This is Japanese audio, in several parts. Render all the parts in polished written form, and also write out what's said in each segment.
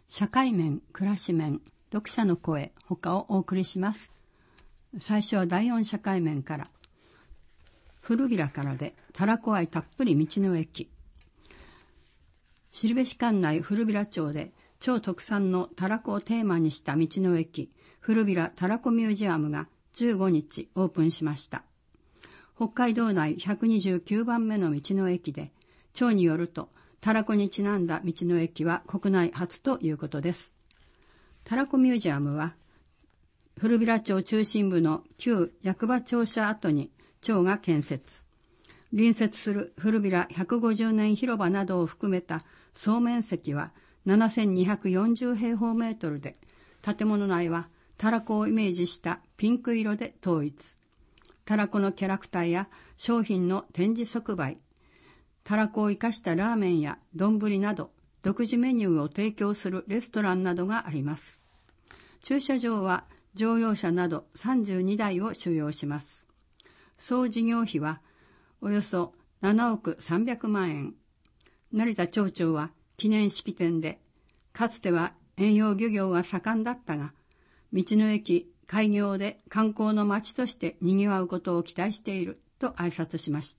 社会面、暮らし面、読者の声、他をお送りします。最初は第4社会面から。古びらからで、たらこ愛たっぷり道の駅。後志管内古びら町で、超特産のたらこをテーマにした道の駅、古びらたらこミュージアムが15日オープンしました。北海道内129番目の道の駅で、町によると、たらこにちなんだ道の駅は国内初ということです。たらこミュージアムは、古びら町中心部の旧役場庁舎跡に町が建設。隣接する古びら150年広場などを含めた総面積は7240平方メートルで、建物内はたらこをイメージしたピンク色で統一。たらこのキャラクターや商品の展示即売、たらこを生かしたラーメンや丼など独自メニューを提供するレストランなどがあります。駐車場は乗用車など32台を収容します。総事業費はおよそ7億300万円。成田町長は記念式典で、かつては遠洋漁業が盛んだったが、道の駅開業で観光の街として賑わうことを期待していると挨拶しました。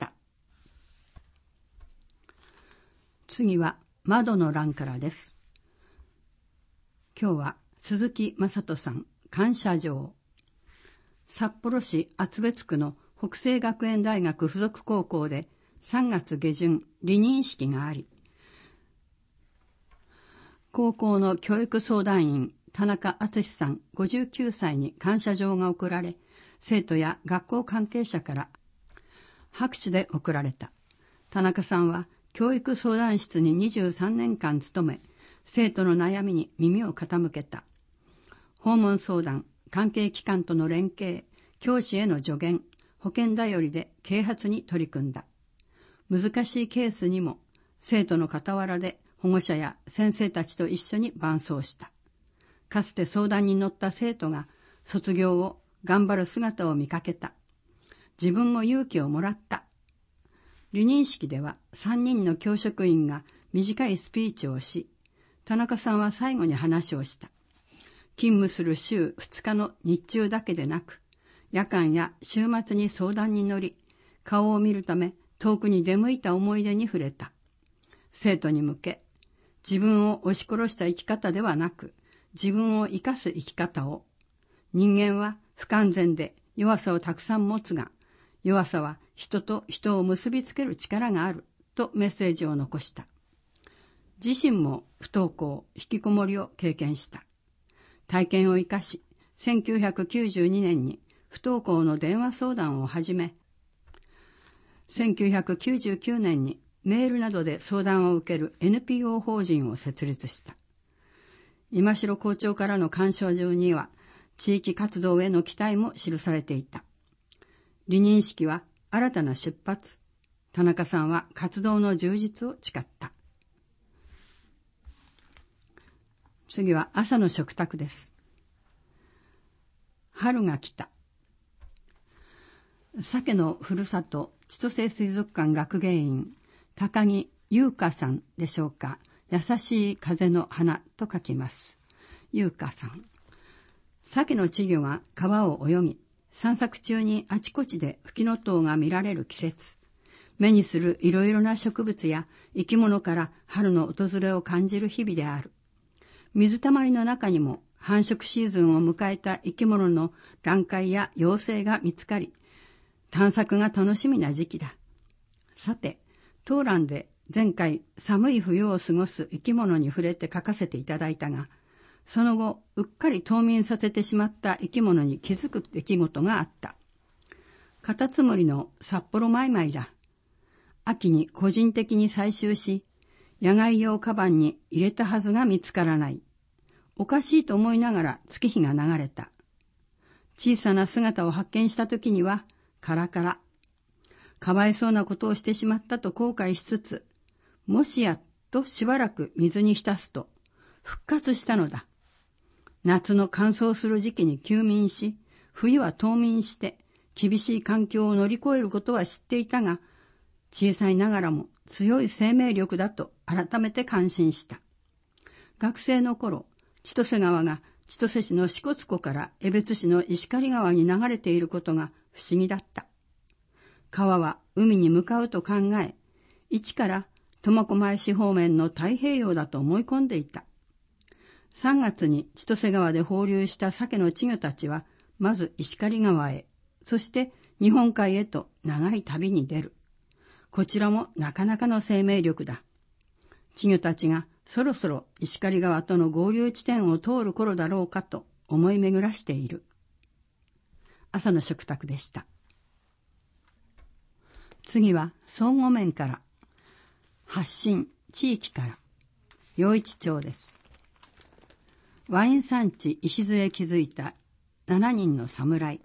次は窓の欄からです。今日は鈴木正人さん、感謝状。札幌市厚別区の北西学園大学附属高校で3月下旬離任式があり、高校の教育相談員田中敦さん59歳に感謝状が贈られ、生徒や学校関係者から拍手で贈られた。田中さんは教育相談室に23年間勤め、生徒の悩みに耳を傾けた。訪問相談、関係機関との連携、教師への助言、保健頼りで啓発に取り組んだ。難しいケースにも生徒の傍らで保護者や先生たちと一緒に伴走した。かつて相談に乗った生徒が卒業後頑張る姿を見かけた。自分も勇気をもらった。離任式では3人の教職員が短いスピーチをし、田中さんは最後に話をした。勤務する週2日の日中だけでなく、夜間や週末に相談に乗り、顔を見るため遠くに出向いた思い出に触れた。生徒に向け、自分を押し殺した生き方ではなく、自分を生かす生き方を。人間は不完全で弱さをたくさん持つが、弱さは人と人を結びつける力があるとメッセージを残した。自身も不登校、引きこもりを経験した。体験を生かし、1992年に不登校の電話相談を始め、1999年にメールなどで相談を受ける NPO 法人を設立した。今城校長からの感謝状には、地域活動への期待も記されていた。離任式は新たな出発。田中さんは活動の充実を誓った。次は朝の食卓です。春が来た。鮭のふるさと千歳水族館学芸員高木優香さんでしょうか。優しい風の花と書きます。優香さん。鮭の稚魚が川を泳ぎ、散策中にあちこちでフキノトウが見られる季節。目にするいろいろな植物や生き物から春の訪れを感じる日々である。水たまりの中にも繁殖シーズンを迎えた生き物の卵塊や幼生が見つかり、探索が楽しみな時期だ。さて、当欄で前回寒い冬を過ごす生き物に触れて書かせていただいたが、その後うっかり冬眠させてしまった生き物に気づく出来事があった。カタツムリの札幌マイマイだ。秋に個人的に採集し、野外用カバンに入れたはずが見つからない。おかしいと思いながら月日が流れた。小さな姿を発見した時にはカラカラ。かわいそうなことをしてしまったと後悔しつつ、もしやとしばらく水に浸すと復活したのだ。夏の乾燥する時期に休眠し、冬は冬眠して厳しい環境を乗り越えることは知っていたが、小さいながらも強い生命力だと改めて感心した。 学生の頃、千歳川が千歳市の支笏湖から江別市の石狩川に流れていることが不思議だった。川は海に向かうと考え、一から苫小牧市方面の太平洋だと思い込んでいた。3月に千歳川で放流した鮭の稚魚たちは、まず石狩川へ、そして日本海へと長い旅に出る。こちらもなかなかの生命力だ。稚魚たちがそろそろ石狩川との合流地点を通る頃だろうかと思い巡らしている。朝の食卓でした。次は相互面から、発信地域から、余市町です。ワイン産地礎へ築いた7人の侍。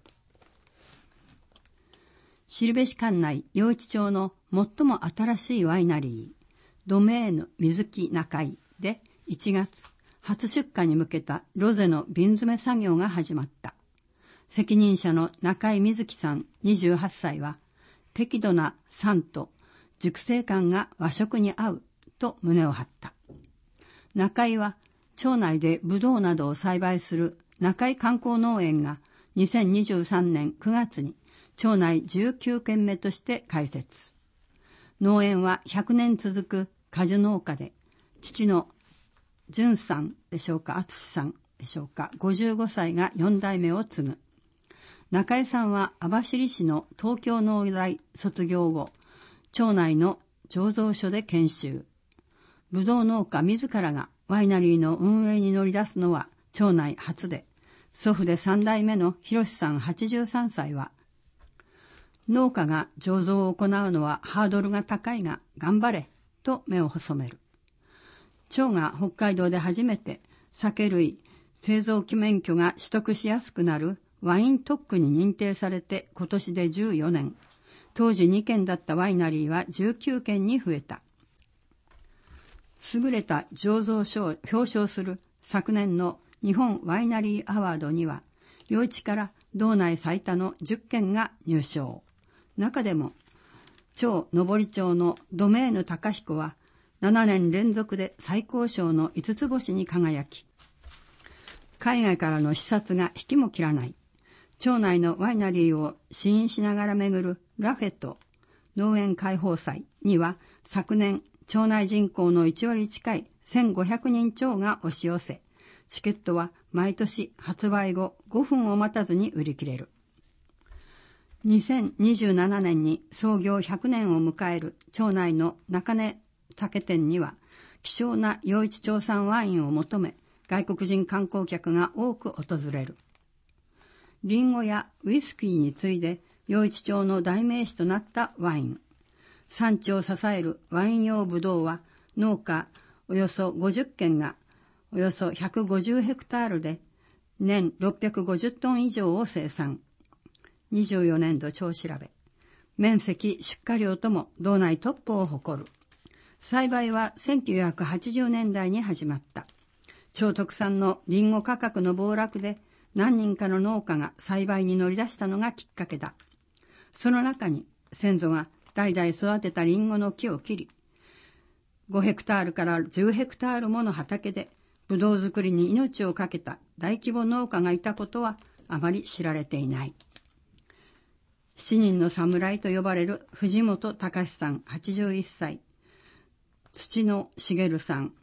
後志管内余市町の最も新しいワイナリー、ドメーヌ水木中井で1月、初出荷に向けたロゼの瓶詰め作業が始まった。責任者の中井水木さん28歳は、適度な酸と熟成感が和食に合うと胸を張った。中井は町内でブドウなどを栽培する中井観光農園が2023年9月に町内19軒目として開設。農園は100年続く果樹農家で、父の淳さんでしょうか、敦さんでしょうか、55歳が4代目を継ぐ。中井さんは網走市の東京農大卒業後、町内の醸造所で研修。ぶどう農家自らがワイナリーの運営に乗り出すのは町内初で、祖父で3代目の博さん83歳は、農家が醸造を行うのはハードルが高いが頑張れと目を細める。町が北海道で初めて酒類製造機免許が取得しやすくなるワイン特区に認定されて今年で14年。当時2軒だったワイナリーは19軒に増えた。優れた醸造所を表彰する昨年の日本ワイナリーアワードには、余市から道内最多の10軒が入賞。中でも、町登町のドメーヌ高彦は7年連続で最高賞の5つ星に輝き、海外からの視察が引きも切らない。町内のワイナリーを試飲しながら巡るラフェット農園開放祭には昨年町内人口の1割近い1500人超が押し寄せ、チケットは毎年発売後5分を待たずに売り切れる。2027年に創業100年を迎える町内の中根酒店には希少な余市町産ワインを求め外国人観光客が多く訪れる。リンゴやウイスキーに次いで余市町の代名詞となったワイン。産地を支えるワイン用ブドウは農家およそ50軒がおよそ150ヘクタールで年650トン以上を生産。24年度町調べ。面積出荷量とも道内トップを誇る。栽培は1980年代に始まった。町特産のリンゴ価格の暴落で何人かの農家が栽培に乗り出したのがきっかけだ。その中に先祖が代々育てたリンゴの木を切り、5ヘクタールから10ヘクタールもの畑でブドウ作りに命を懸けた大規模農家がいたことはあまり知られていない。7人の侍と呼ばれる藤本隆さん81歳、土野茂さん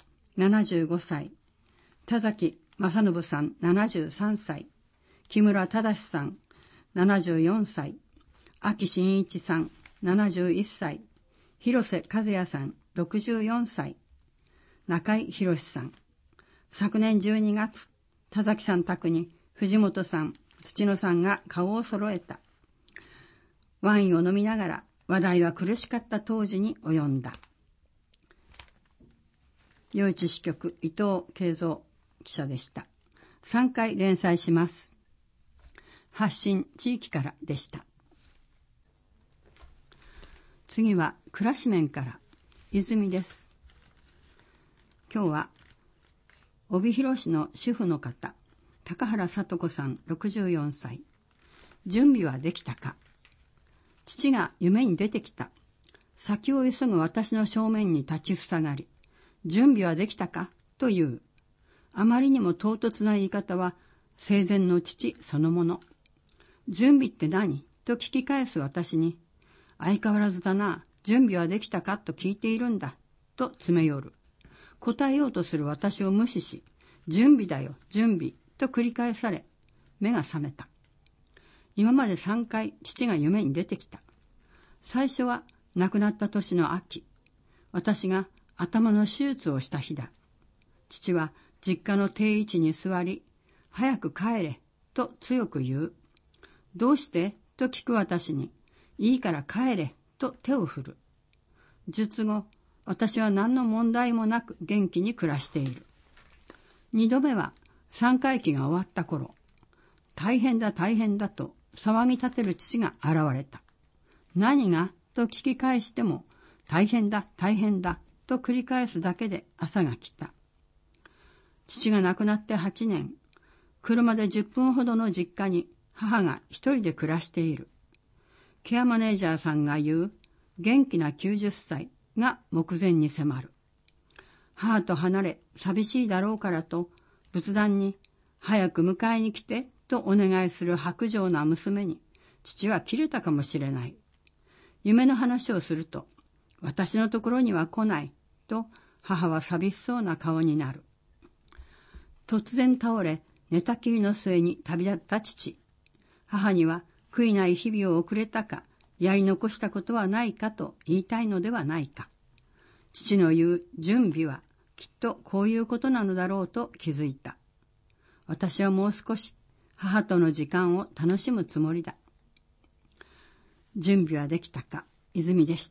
75歳、田崎正信さん73歳、木村忠さん74歳、秋真一さん71歳、広瀬和也さん64歳、中井博さん。昨年12月、田崎さん宅に藤本さん、土野さんが顔を揃えた。ワインを飲みながら話題は苦しかった当時に及んだ。余市支局伊藤慶三記者でした。3回連載します。発信地域からでした。次は暮らし面から泉です。今日は帯広市の主婦の方、高原聡子さん64歳。準備はできたか。父が夢に出てきた。先を急ぐ私の正面に立ちふさがり、準備はできたかという。 あまりにも唐突な言い方は生前の父そのもの。準備って何と聞き返す私に、相変わらずだな、準備はできたかと聞いているんだ、と詰め寄る。答えようとする私を無視し、準備だよ、準備、と繰り返され、目が覚めた。今まで3回父が夢に出てきた。最初は亡くなった年の秋、私が頭の手術をした日だ。父は実家の定位置に座り、早く帰れ、と強く言う。どうしてと聞く私に、いいから帰れ、と手を振る。術後、私は何の問題もなく元気に暮らしている。2度目は3回忌が終わった頃、大変だ大変だと騒ぎ立てる父が現れた。何がと聞き返しても、大変だ大変だと繰り返すだけで朝が来た。父が亡くなって8年、車で10分ほどの実家に母が一人で暮らしている。ケアマネージャーさんが言う元気な90歳が目前に迫る。母と離れ寂しいだろうからと仏壇に早く迎えに来てとお願いする薄情な娘に父は切れたかもしれない。夢の話をすると私のところには来ないと母は寂しそうな顔になる。突然倒れ寝たきりの末に旅立った父。母には悔いない日々を送れたか、やり残したことはないかと言いたいのではないか。父の言う準備はきっとこういうことなのだろうと気づいた。私はもう少し母との時間を楽しむつもりだ。準備はできたか、泉でした。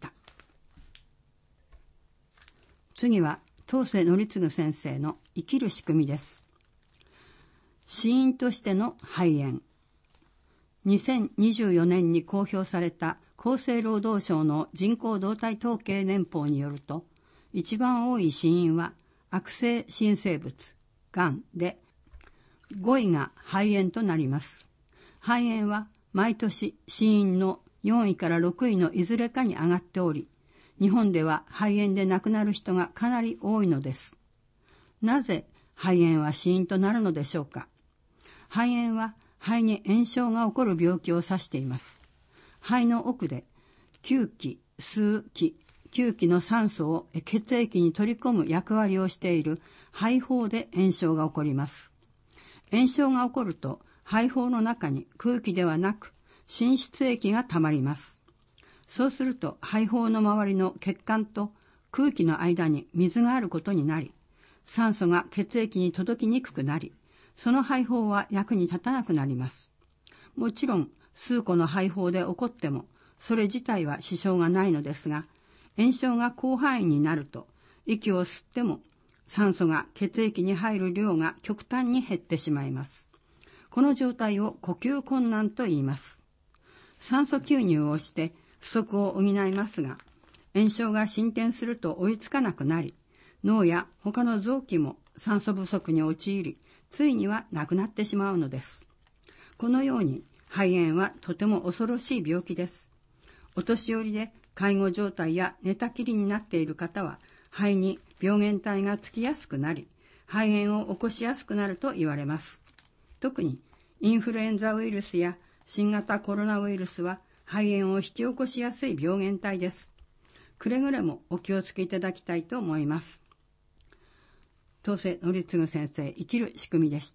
次は東瀬則次先生の生きる仕組みです。死因としての肺炎。2024年に公表された厚生労働省の人口動態統計年報によると、一番多い死因は悪性新生物、がんで、5位が肺炎となります。肺炎は毎年死因の4位から6位のいずれかに上がっており、日本では肺炎で亡くなる人がかなり多いのです。なぜ肺炎は死因となるのでしょうか。肺炎は肺に炎症が起こる病気を指しています。肺の奥で吸気、吸気、吸気の酸素を血液に取り込む役割をしている肺胞で炎症が起こります。炎症が起こると肺胞の中に空気ではなく滲出液がたまります。そうすると肺胞の周りの血管と空気の間に水があることになり、酸素が血液に届きにくくなり、その肺胞は役に立たなくなります。もちろん数個の肺胞で起こってもそれ自体は支障がないのですが、炎症が広範囲になると息を吸っても酸素が血液に入る量が極端に減ってしまいます。この状態を呼吸困難と言います。酸素吸入をして不足を補いますが、炎症が進展すると追いつかなくなり、脳や他の臓器も酸素不足に陥り、ついには亡くなってしまうのです。このように肺炎はとても恐ろしい病気です。お年寄りで介護状態や寝たきりになっている方は、肺に病原体がつきやすくなり、肺炎を起こしやすくなると言われます。特にインフルエンザウイルスや新型コロナウイルスは肺炎を引き起こしやすい病原体です。くれぐれもお気をつけいただきたいと思います。東瀬則次先生、生きる仕組みでした。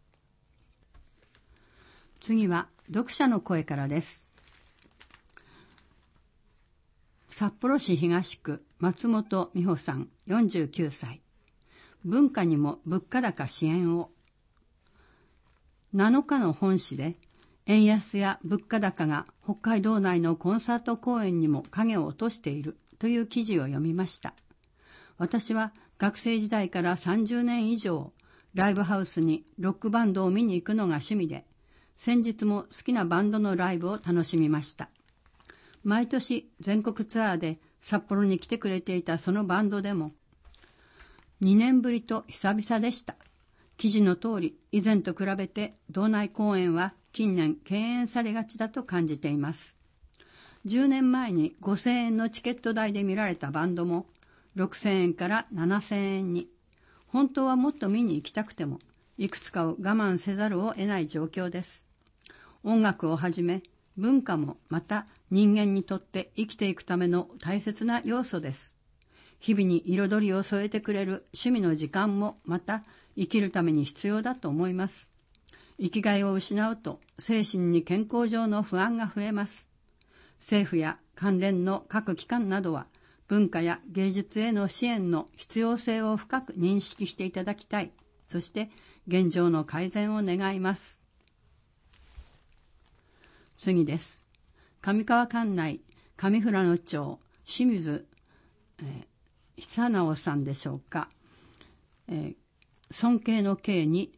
次は読者の声からです。札幌市東区松本美穂さん、49歳。文化にも物価高支援を。7日の本誌で円安や物価高が北海道内のコンサート公演にも影を落としているという記事を読みました。私は学生時代から30年以上ライブハウスにロックバンドを見に行くのが趣味で、先日も好きなバンドのライブを楽しみました。毎年全国ツアーで札幌に来てくれていたそのバンドでも2年ぶりと久々でした。記事の通り、以前と比べて道内公演は近年敬遠されがちだと感じています。10年前に5000円のチケット代で見られたバンドも6000円から7000円に、 本当はもっと見に行きたくても、いくつかを我慢せざるを得ない状況です。音楽をはじめ、文化もまた人間にとって生きていくための大切な要素です。日々に彩りを添えてくれる趣味の時間もまた生きるために必要だと思います。生きがいを失うと精神に健康上の不安が増えます。政府や関連の各機関などは文化や芸術への支援の必要性を深く認識していただきたい。そして現状の改善を願います。次です。上川管内上富良野町清水、久直さんでしょうか。尊敬の敬に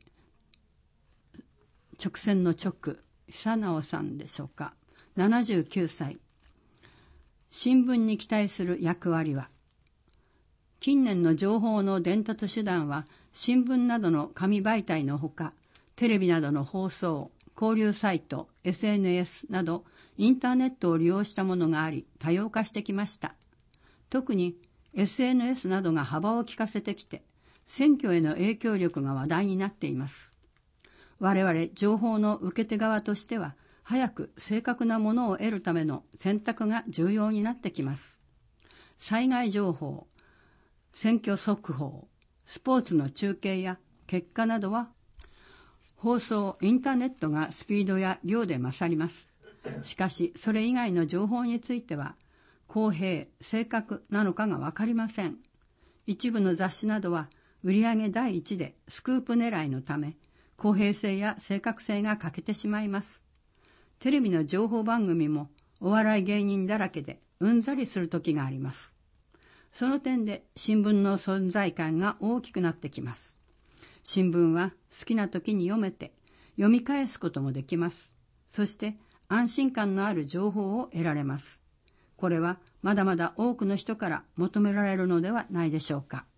直線の直、久直さんでしょうか。79歳。新聞に期待する役割は、近年の情報の伝達手段は新聞などの紙媒体のほか、テレビなどの放送、交流サイト、SNS などインターネットを利用したものがあり、多様化してきました。特に SNS などが幅を利かせてきて、選挙への影響力が話題になっています。我々情報の受け手側としては、早く正確なものを得るための選択が重要になってきます。災害情報、選挙速報、スポーツの中継や結果などは、放送、インターネットがスピードや量で勝ります。しかし、それ以外の情報については、公平、正確なのかがわかりません。一部の雑誌などは、売上第一でスクープ狙いのため、公平性や正確性が欠けてしまいます。テレビの情報番組もお笑い芸人だらけでうんざりする時があります。その点で新聞の存在感が大きくなってきます。新聞は好きな時に読めて読み返すこともできます。そして安心感のある情報を得られます。これはまだまだ多くの人から求められるのではないでしょうか。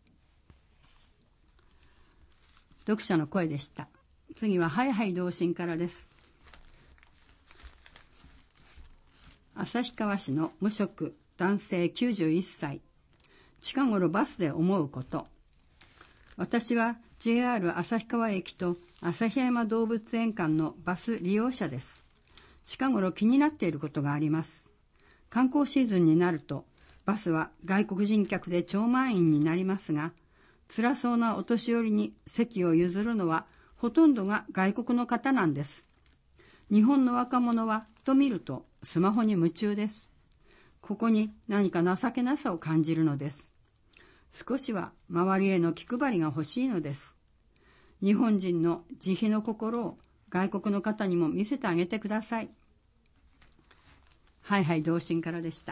読者の声でした。次ははいはい同心からです。旭川市の無職男性91歳。近頃バスで思うこと。私は JR 旭川駅と旭山動物園間のバス利用者です。近頃気になっていることがあります。観光シーズンになるとバスは外国人客で超満員になりますが、辛そうなお年寄りに席を譲るのはほとんどが外国の方なんです。日本の若者はと見るとスマホに夢中です。ここに何か情けなさを感じるのです。少しは周りへの気配りが欲しいのです。日本人の慈悲の心を外国の方にも見せてあげてください。はいはい同心からでした。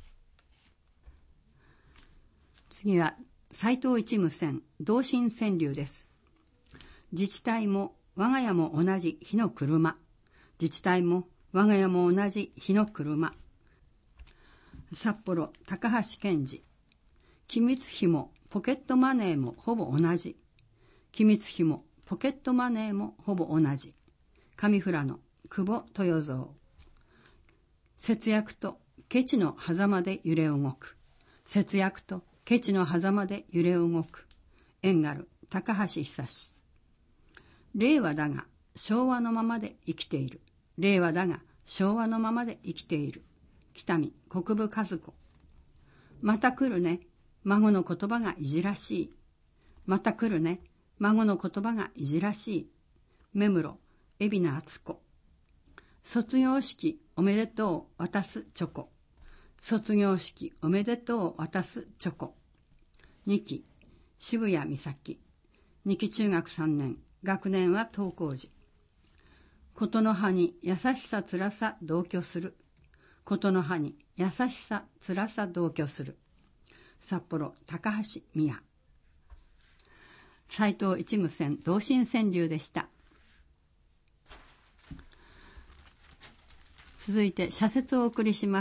次は斉藤一無線同心川柳です。自治体も我が家も同じ火の車。自治体も我が家も同じ火の車。札幌高橋健二。機密費もポケットマネーもほぼ同じ。機密費もポケットマネーもほぼ同じ。上富良野久保豊造。節約とケチの狭間で揺れ動く。節約とケチの狭間で揺れ動く。遠軽高橋久志。令和だが昭和のままで生きている。令和だが昭和のままで生きている。北見国分和子。また来るね。孫の言葉がいじらしい。また来るね。孫の言葉がいじらしい。目室海老名敦子。卒業式おめでとう渡すチョコ。卒業式おめでとう渡すチョコ。2期渋谷美咲。2期中学3年。学年は登校時。ことの葉に優しさ辛さ同居する。ことの葉に優しさ辛さ同居する。札幌高橋宮。斉藤一無線同心川柳でした。続いて社説をお送りします。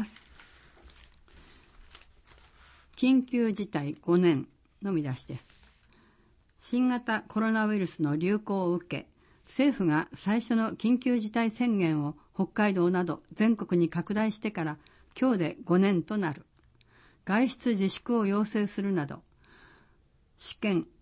緊急事態5年の見出しです。新型コロナウイルスの流行を受け、政府が最初の緊急事態宣言を北海道など全国に拡大してから今日で5年となる。外出自粛を要請するなど、試験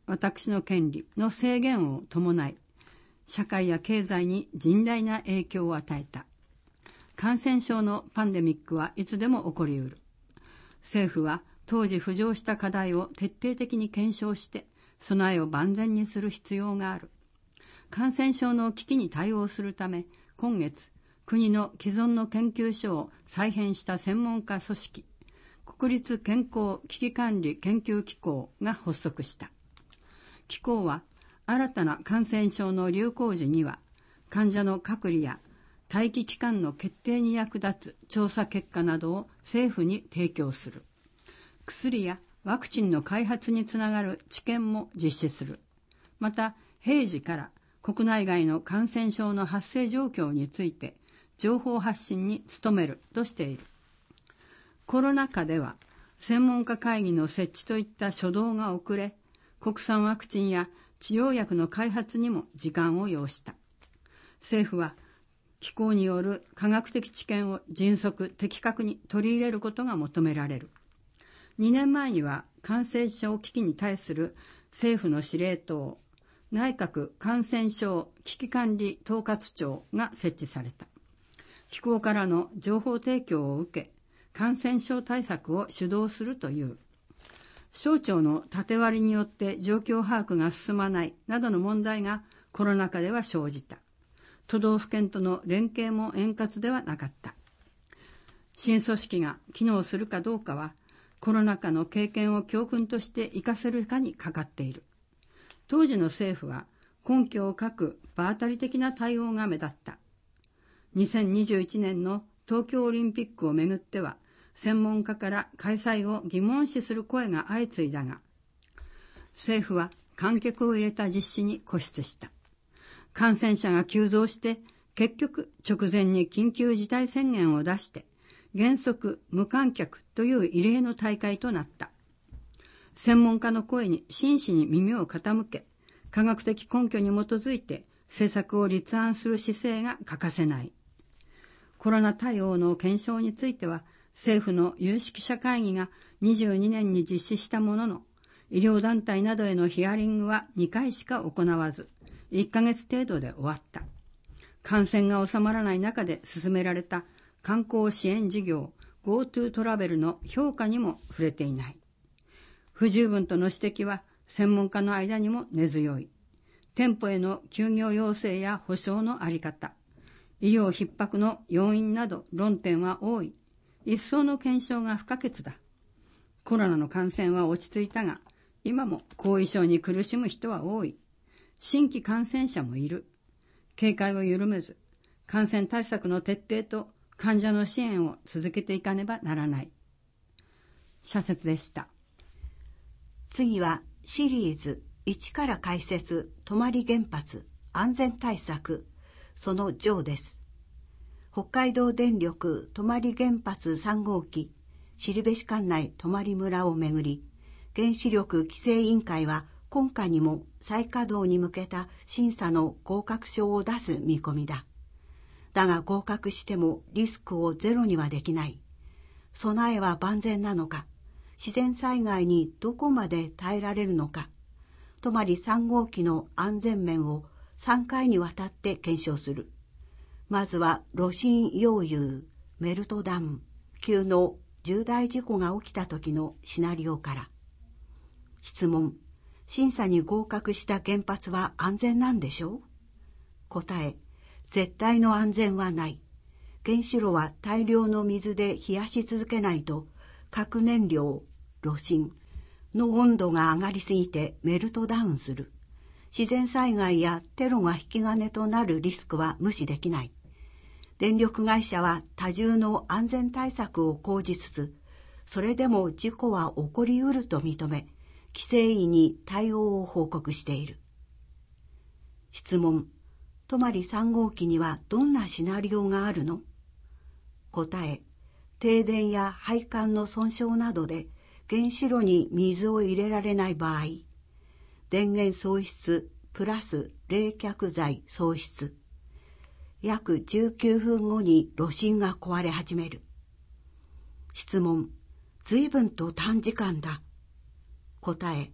私の権利の制限を伴い、社会や経済に甚大な影響を与えた。感染症のパンデミックはいつでも起こりうる。政府は当時浮上した課題を徹底的に検証して、備えを万全にする必要がある。感染症の危機に対応するため、今月、国の既存の研究所を再編した専門家組織、国立健康危機管理研究機構が発足した。機構は、新たな感染症の流行時には、患者の隔離や待機期間の決定に役立つ調査結果などを政府に提供する。薬やワクチンの開発につながる治験も実施する。また、平時から国内外の感染症の発生状況について情報発信に努めるとしている。コロナ禍では専門家会議の設置といった初動が遅れ、国産ワクチンや治療薬の開発にも時間を要した。政府は機構による科学的知見を迅速的確に取り入れることが求められる。2年前には感染症危機に対する政府の司令塔、内閣感染症危機管理統括庁が設置された。機構からの情報提供を受け、感染症対策を主導するという。省庁の縦割りによって状況把握が進まないなどの問題がコロナ禍では生じた。都道府県との連携も円滑ではなかった。新組織が機能するかどうかは、コロナ禍の経験を教訓として活かせるかにかかっている。当時の政府は根拠を欠く場当たり的な対応が目立った。2021年の東京オリンピックをめぐっては、専門家から開催を疑問視する声が相次いだが、政府は観客を入れた実施に固執した。感染者が急増して、結局直前に緊急事態宣言を出して、原則無観客という異例の大会となった。専門家の声に真摯に耳を傾け、科学的根拠に基づいて政策を立案する姿勢が欠かせない。コロナ対応の検証については、政府の有識者会議が22年に実施したものの、医療団体などへのヒアリングは2回しか行わず、1ヶ月程度で終わった。感染が収まらない中で進められた観光支援事業 GoTo トラベルの評価にも触れていない。不十分との指摘は専門家の間にも根強い。店舗への休業要請や保証のあり方、医療逼迫の要因など論点は多い。一層の検証が不可欠だ。コロナの感染は落ち着いたが、今も後遺症に苦しむ人は多い。新規感染者もいる。警戒を緩めず、感染対策の徹底と患者の支援を続けていかねばならない。社説でした。 次はシリーズ1から解説泊原発安全対策その上です。北海道電力泊原発3号機後志管内泊村をめぐり、原子力規制委員会は今夏にも再稼働に向けた審査の合格証を出す見込みだ。だが合格してもリスクをゼロにはできない。備えは万全なのか、自然災害にどこまで耐えられるのか、泊3号機の安全面を3回にわたって検証する。まずは炉心溶融、メルトダウン級の重大事故が起きた時のシナリオから。質問、審査に合格した原発は安全なんでしょう？答え、絶対の安全はない。原子炉は大量の水で冷やし続けないと、核燃料、炉心の温度が上がりすぎてメルトダウンする。自然災害やテロが引き金となるリスクは無視できない。電力会社は多重の安全対策を講じつつ、それでも事故は起こりうると認め、規制委に対応を報告している。質問、泊3号機にはどんなシナリオがあるの？答え、停電や配管の損傷などで原子炉に水を入れられない場合、電源喪失プラス冷却剤喪失。約19分後に炉心が壊れ始める。質問、随分と短時間だ。答え、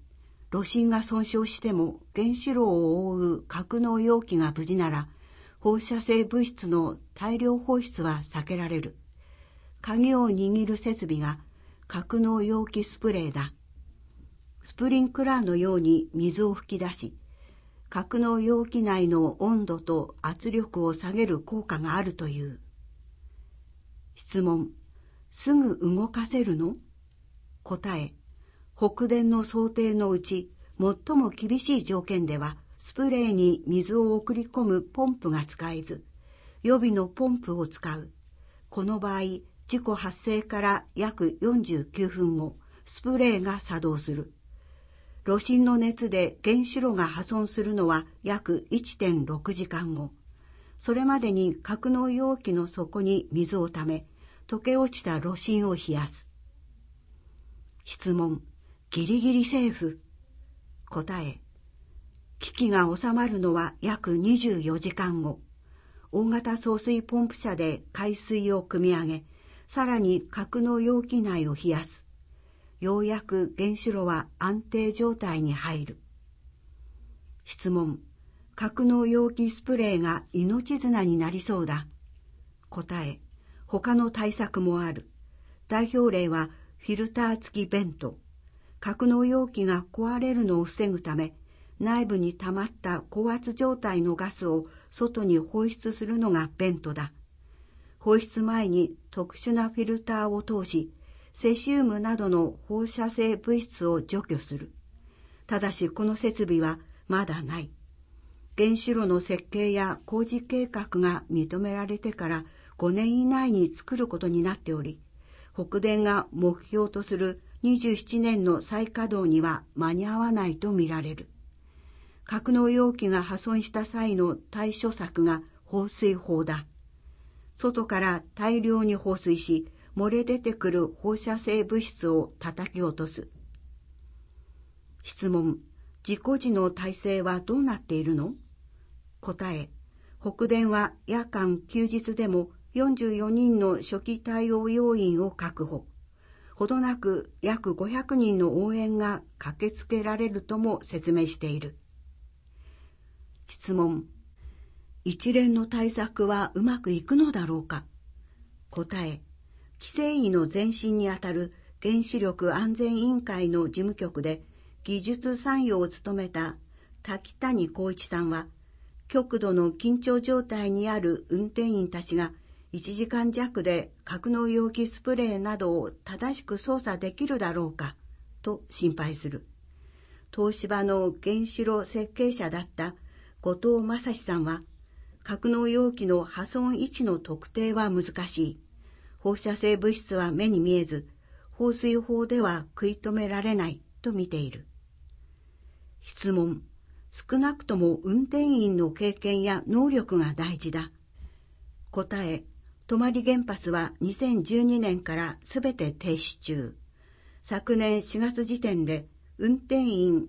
炉心が損傷しても原子炉を覆う格納容器が無事なら、放射性物質の大量放出は避けられる。鍵を握る設備が格納容器スプレーだ。スプリンクラーのように水を吹き出し、格納容器内の温度と圧力を下げる効果があるという。質問。すぐ動かせるの？答え。北電の想定のうち、最も厳しい条件では、スプレーに水を送り込むポンプが使えず、予備のポンプを使う。この場合、事故発生から約49分後、スプレーが作動する。炉心の熱で原子炉が破損するのは約 1.6 時間後。それまでに格納容器の底に水をため、溶け落ちた炉心を冷やす。質問。ギリギリセーフ。答え。危機が収まるのは約24時間後。大型送水ポンプ車で海水を汲み上げ、さらに格納容器内を冷やす。ようやく原子炉は安定状態に入る。質問。格納容器スプレーが命綱になりそうだ。答え。他の対策もある。代表例はフィルター付きベント。格納容器が壊れるのを防ぐため、内部に溜まった高圧状態のガスを外に放出するのがベントだ。放出前に特殊なフィルターを通し、セシウムなどの放射性物質を除去する。ただしこの設備はまだない。原子炉の設計や工事計画が認められてから5年以内に作ることになっており、北電が目標とする27年の再稼働には間に合わないとみられる。格納容器が破損した際の対処策が放水法だ。外から大量に放水し、漏れ出てくる放射性物質を叩き落とす。質問。事故時の体制はどうなっているの？答え。北電は夜間休日でも44人の初期対応要員を確保。ほどなく約500人の応援が駆けつけられるとも説明している。質問。一連の対策はうまくいくのだろうか？答え。規制委の前身にあたる原子力安全委員会の事務局で技術参与を務めた滝谷光一さんは、極度の緊張状態にある運転員たちが1時間弱で格納容器スプレーなどを正しく操作できるだろうかと心配する。東芝の原子炉設計者だった後藤正史さんは、格納容器の破損位置の特定は難しい。放射性物質は目に見えず、放水法では食い止められないと見ている。質問。少なくとも運転員の経験や能力が大事だ。答え。泊原発は2012年からすべて停止中。昨年4月時点で運転員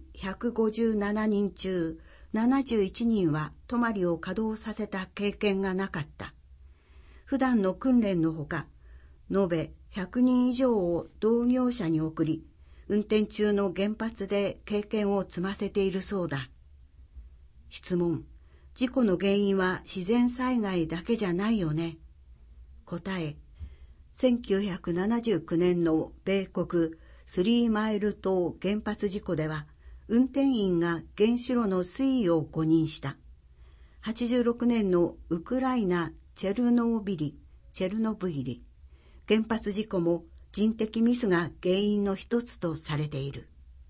157人中71人は泊を稼働させた経験がなかった。普段の訓練のほか、延べ100人以上を同業者に送り、運転中の原発で経験を積ませているそうだ。質問。事故の原因は自然災害だけじゃないよね。答え。1979年の米国スリーマイル島原発事故では、運転員が原子炉の水位を誤認した。86年のウクライナチェルノブイリ原発事故も人的ミスが原因の一つとされている。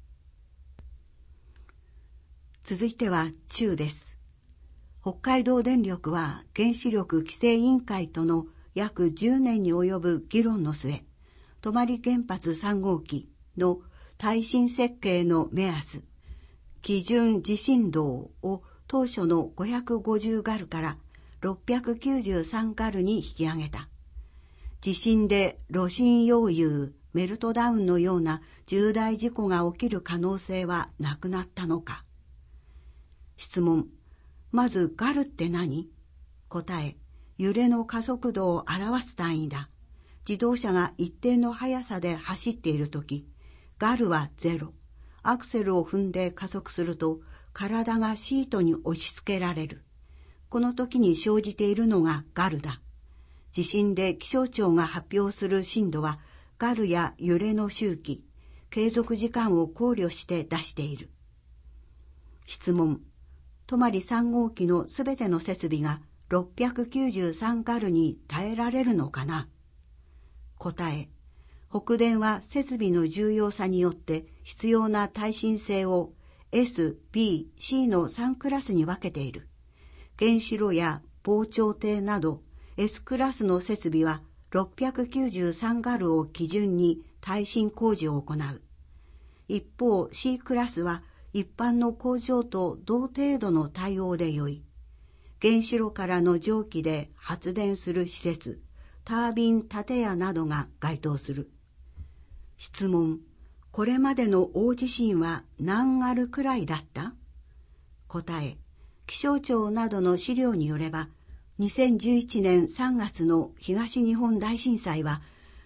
続いては中です。北海道電力は原子力規制委員会との約10年に及ぶ議論の末、泊原発3号機の耐震設計の目安、基準地震動を当初の550ガルから693ガルに引き上げた。地震で炉心溶融、メルトダウンのような重大事故が起きる可能性はなくなったのか。質問。まずガルって何？答え。揺れの加速度を表す単位だ。自動車が一定の速さで走っているとき、ガルは0、 アクセルを踏んで加速すると体がシートに押し付けられる。この時に生じているのがガルだ。地震で気象庁が発表する震度はガルや揺れの周期、継続時間を考慮して出している。質問。泊3号機のすべての設備が693ガルに耐えられるのかな？答え。北電は設備の重要さによって必要な耐震性を S、B、C の3クラスに分けている。原子炉や防潮堤など S クラスの設備は693ガルを基準に耐震工事を行う。一方 C クラスは一般の工場と同程度の対応でよい。原子炉からの蒸気で発電する施設、タービン建屋などが該当する。質問。これまでの大地震は何ガルくらいだった？答え。気象庁などの資料によれば、2011年3月の東日本大震災は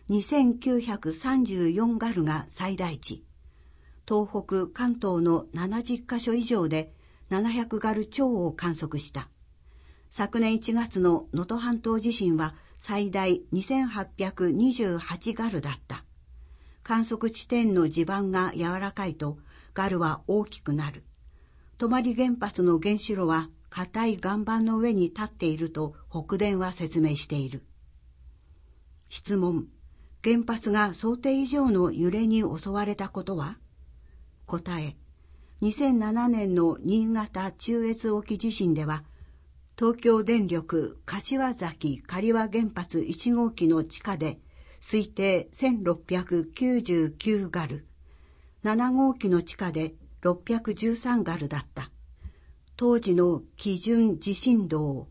2934ガルが最大値。東北、関東の70カ所以上で700ガル超を観測した。昨年1月の能登半島地震は最大2828ガルだった。観測地点の地盤が柔らかいとガルは大きくなる。泊原発の原子炉は硬い岩盤の上に立っていると北電は説明している。質問。原発が想定以上の揺れに襲われたことは？答え。2007年の新潟中越沖地震では、東京電力柏崎刈羽原発1号機の地下で推定1699ガル、7号機の地下で613ガルだった。当時の基準地震動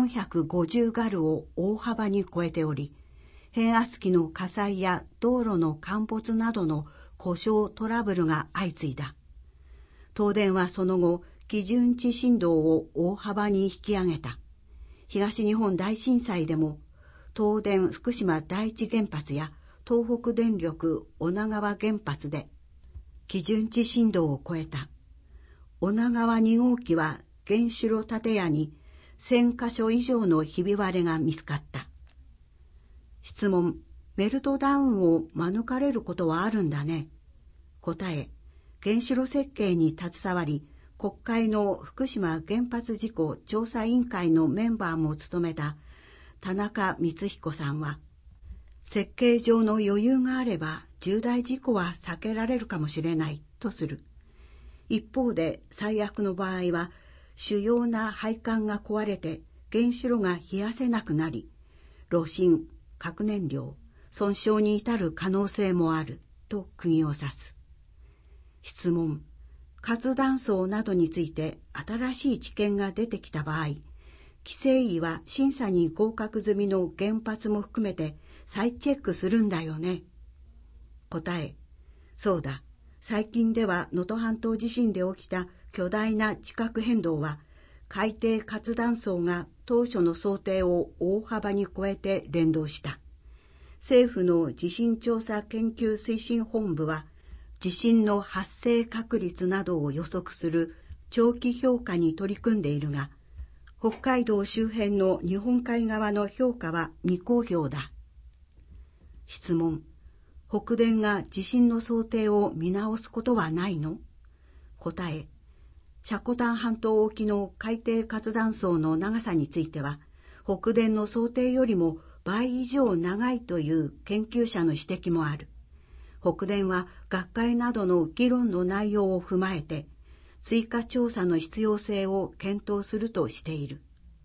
450ガルを大幅に超えており、変圧器の火災や道路の陥没などの故障トラブルが相次いだ。東電はその後、基準値震動を大幅に引き上げた。東日本大震災でも、東電福島第一原発や東北電力女川原発で基準値震動を超えた。女川2号機は原子炉建屋に1000カ所以上のひび割れが見つかった。質問。メルトダウンを免れることはあるんだね。答え。原子炉設計に携わり、国会の福島原発事故調査委員会のメンバーも務めた田中光彦さんは、設計上の余裕があれば重大事故は避けられるかもしれないとする。一方で最悪の場合は主要な配管が壊れて原子炉が冷やせなくなり、炉心、核燃料、損傷に至る可能性もあると釘を刺す。質問。活断層などについて新しい知見が出てきた場合、規制委は審査に合格済みの原発も含めて再チェックするんだよね。答え。そうだ。最近では能登半島地震で起きた巨大な地殻変動は、海底活断層が当初の想定を大幅に超えて連動した。政府の地震調査研究推進本部は、地震の発生確率などを予測する長期評価に取り組んでいるが、北海道周辺の日本海側の評価は未公表だ。質問。北電が地震の想定を見直すことはないの？答え。積丹半島沖の海底活断層の長さについては、北電の想定よりも倍以上長いという研究者の指摘もある。北電は学会などの議論の内容を踏まえて、追加調査の必要性を検討するとしている。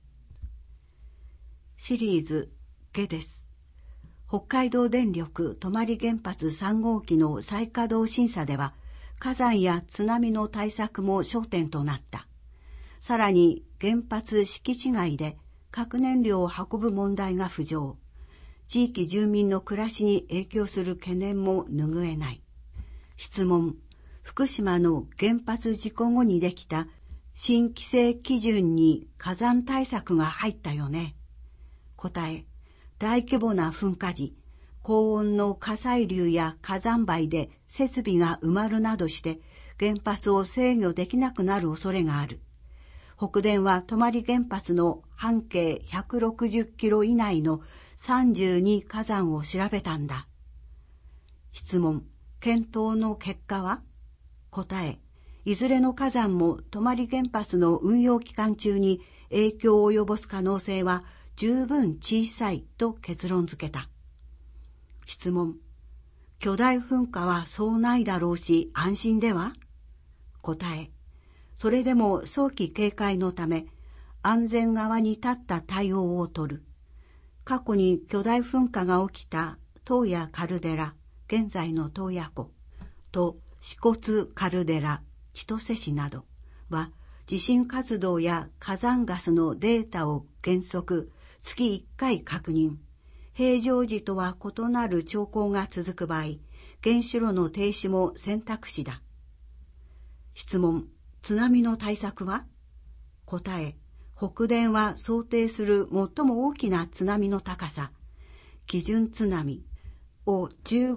シリーズ下です。北海道電力泊原発3号機の再稼働審査では、火山や津波の対策も焦点となった。さらに原発敷地外で核燃料を運ぶ問題が浮上。地域住民の暮らしに影響する懸念も拭えない。質問。福島の原発事故後にできた新規制基準に火山対策が入ったよね。答え。大規模な噴火時、高温の火砕流や火山灰で設備が埋まるなどして原発を制御できなくなる恐れがある。北電は泊原発の半径160キロ以内の32火山を調べたんだ。質問、検討の結果は？答え、いずれの火山も泊原発の運用期間中に影響を及ぼす可能性は十分小さいと結論付けた。質問、巨大噴火はそうないだろうし安心では？答え、それでも早期警戒のため安全側に立った対応を取る。過去に巨大噴火が起きた洞爺カルデラ、現在の洞爺湖と支笏カルデラ、千歳市などは地震活動や火山ガスのデータを原則月1回確認。平常時とは異なる兆候が続く場合、原子炉の停止も選択肢だ。質問、津波の対策は？答え、北電は想定する最も大きな津波の高さ、基準津波を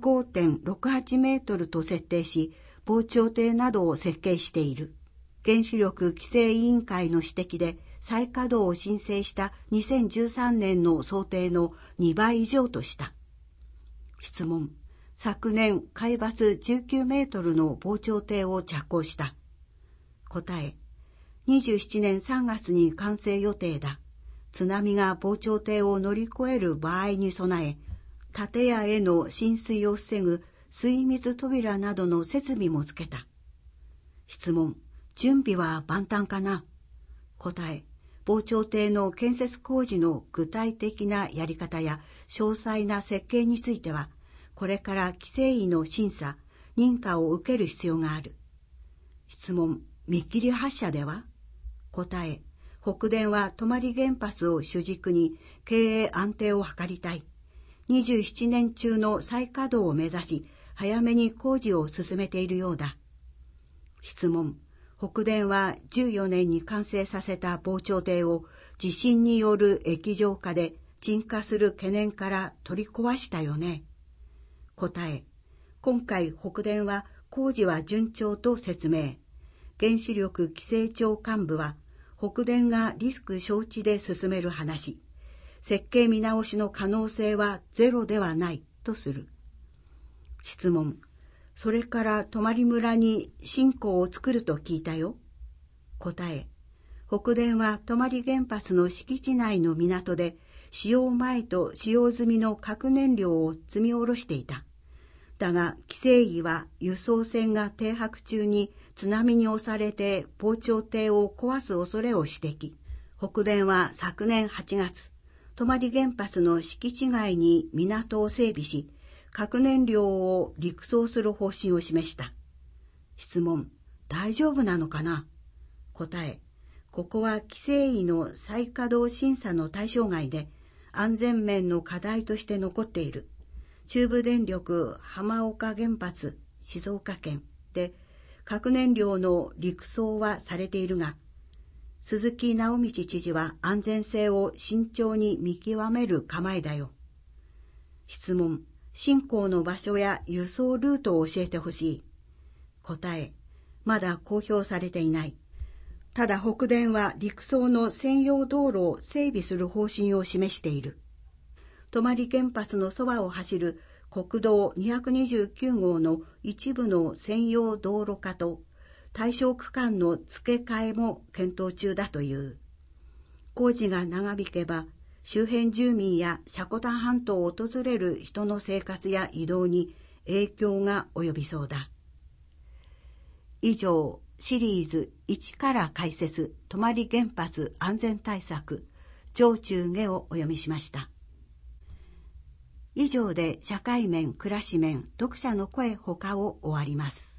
15.68 メートルと設定し、防潮堤などを設計している。原子力規制委員会の指摘で再稼働を申請した2013年の想定の2倍以上とした。質問、昨年海抜19メートルの防潮堤を着工した。答え、27年3月に完成予定だ。津波が防潮堤を乗り越える場合に備え、建屋への浸水を防ぐ水密扉などの設備もつけた。質問、準備は万端かな？答え、防潮堤の建設工事の具体的なやり方や詳細な設計については、これから規制委の審査、認可を受ける必要がある。質問、見切り発車では？答え、北電は泊原発を主軸に経営安定を図りたい。27年中の再稼働を目指し、早めに工事を進めているようだ。質問、北電は14年に完成させた防潮堤を地震による液状化で沈下する懸念から取り壊したよね。答え、今回北電は工事は順調と説明。原子力規制庁幹部は北電がリスク承知で進める話、設計見直しの可能性はゼロではないとする。質問、それから泊村に新港を作ると聞いたよ。答え、北電は泊原発の敷地内の港で使用前と使用済みの核燃料を積み下ろしていた。だが規制委は輸送船が停泊中に津波に押されて防潮堤を壊す恐れを指摘。北電は昨年8月、泊原発の敷地外に港を整備し、核燃料を陸送する方針を示した。質問、大丈夫なのかな？答え、ここは規制委の再稼働審査の対象外で安全面の課題として残っている。中部電力浜岡原発、静岡県で核燃料の陸送はされているが、鈴木直道知事は安全性を慎重に見極める構えだよ。質問、新港の場所や輸送ルートを教えてほしい。答え、まだ公表されていない。ただ北電は陸送の専用道路を整備する方針を示している。泊原発のそばを走る国道229号の一部の専用道路化と対象区間の付け替えも検討中だという。工事が長引けば周辺住民や積丹半島を訪れる人の生活や移動に影響が及びそうだ。以上、シリーズ1から解説泊原発安全対策上中下をお読みしました。以上で社会面、暮らし面、読者の声ほかを終わります。